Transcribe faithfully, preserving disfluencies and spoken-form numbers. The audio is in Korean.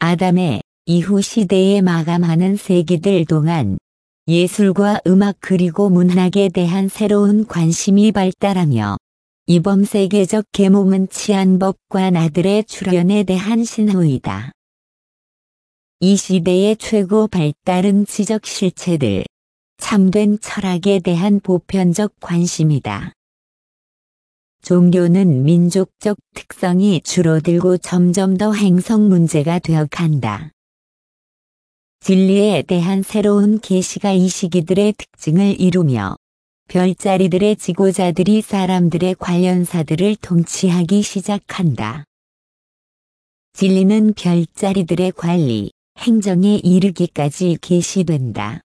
아담의 이후 시대에 마감하는 세기들 동안 예술과 음악 그리고 문학에 대한 새로운 관심이 발달하며 이번 세계적 계몽은 치안법관 아들의 출현에 대한 신호이다. 이 시대의 최고 발달은 지적 실체들, 참된 철학에 대한 보편적 관심이다. 종교는 민족적 특성이 줄어들고 점점 더 행성 문제가 되어간다. 진리에 대한 새로운 계시가 이 시기들의 특징을 이루며 별자리들의 지고자들이 사람들의 관련사들을 통치하기 시작한다. 진리는 별자리들의 관리, 행정에 이르기까지 계시된다.